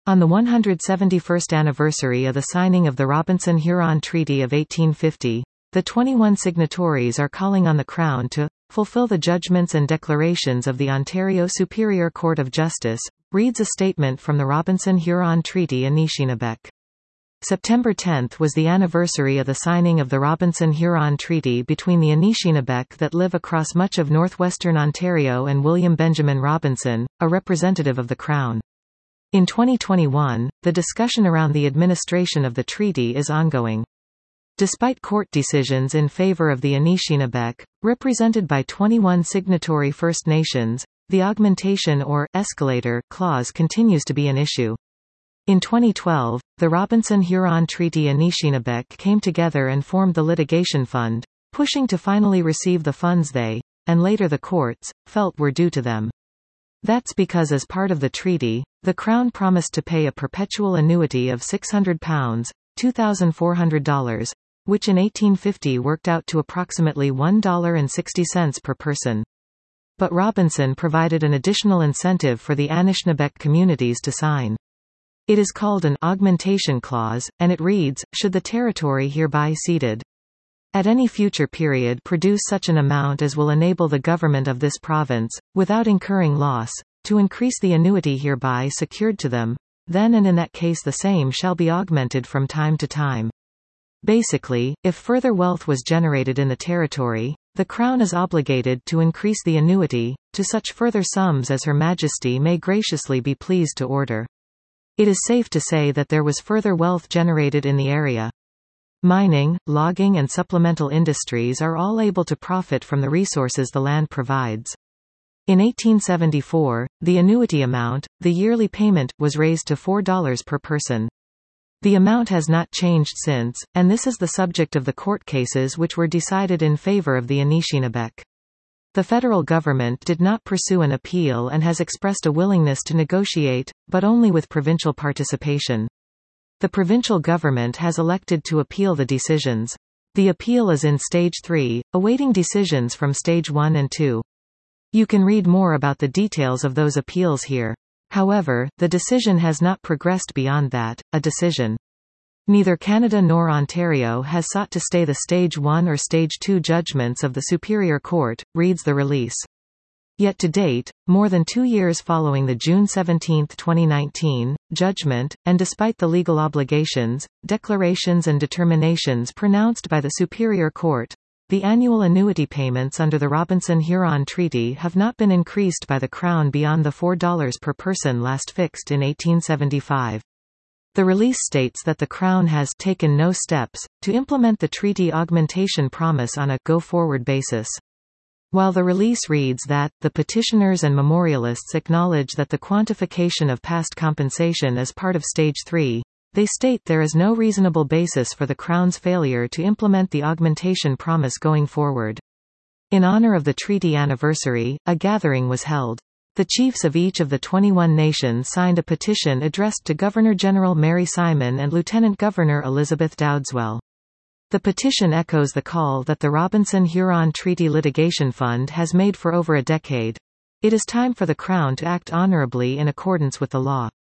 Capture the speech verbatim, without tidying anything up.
On the one hundred seventy-first anniversary of the signing of the Robinson-Huron Treaty of eighteen fifty, the twenty-one signatories are calling on the Crown to fulfill the judgments and declarations of the Ontario Superior Court of Justice, reads a statement from the Robinson-Huron Treaty Anishinaabe. September tenth was the anniversary of the signing of the Robinson-Huron Treaty between the Anishinaabe that live across much of northwestern Ontario and William Benjamin Robinson, a representative of the Crown. In twenty twenty-one, the discussion around the administration of the treaty is ongoing. Despite court decisions in favor of the Anishinaabe, represented by twenty-one signatory First Nations, the augmentation or escalator clause continues to be an issue. In twenty twelve, the Robinson-Huron Treaty Anishinaabe came together and formed the litigation fund, pushing to finally receive the funds they, and later the courts, felt were due to them. That's because as part of the treaty, the Crown promised to pay a perpetual annuity of six hundred pounds, two thousand four hundred dollars, which in eighteen fifty worked out to approximately one dollar and sixty cents per person. But Robinson provided an additional incentive for the Anishinaabe communities to sign. It is called an augmentation clause, and it reads, should the territory hereby ceded at any future period produce such an amount as will enable the government of this province, without incurring loss, to increase the annuity hereby secured to them, then and in that case the same shall be augmented from time to time. Basically, if further wealth was generated in the territory, the Crown is obligated to increase the annuity, to such further sums as Her Majesty may graciously be pleased to order. It is safe to say that there was further wealth generated in the area. Mining, logging and supplemental industries are all able to profit from the resources the land provides. In eighteen seventy-four, the annuity amount, the yearly payment, was raised to four dollars per person. The amount has not changed since, and this is the subject of the court cases which were decided in favor of the Anishinaabe. The federal government did not pursue an appeal and has expressed a willingness to negotiate, but only with provincial participation. The provincial government has elected to appeal the decisions. The appeal is in Stage three, awaiting decisions from Stage one and two. You can read more about the details of those appeals here. However, the decision has not progressed beyond that, a decision. Neither Canada nor Ontario has sought to stay the Stage one or Stage two judgments of the Superior Court, reads the release. Yet to date, more than two years following the June seventeenth twenty nineteen, judgment, and despite the legal obligations, declarations and determinations pronounced by the Superior Court, the annual annuity payments under the Robinson-Huron Treaty have not been increased by the Crown beyond the four dollars per person last fixed in eighteen seventy-five. The release states that the Crown has taken no steps to implement the treaty augmentation promise on a go-forward basis. While the release reads that, the petitioners and memorialists acknowledge that the quantification of past compensation is part of Stage three, they state there is no reasonable basis for the Crown's failure to implement the augmentation promise going forward. In honor of the treaty anniversary, a gathering was held. The chiefs of each of the twenty-one nations signed a petition addressed to Governor-General Mary Simon and Lieutenant Governor Elizabeth Dowdeswell. The petition echoes the call that the Robinson-Huron Treaty Litigation Fund has made for over a decade. It is time for the Crown to act honorably in accordance with the law.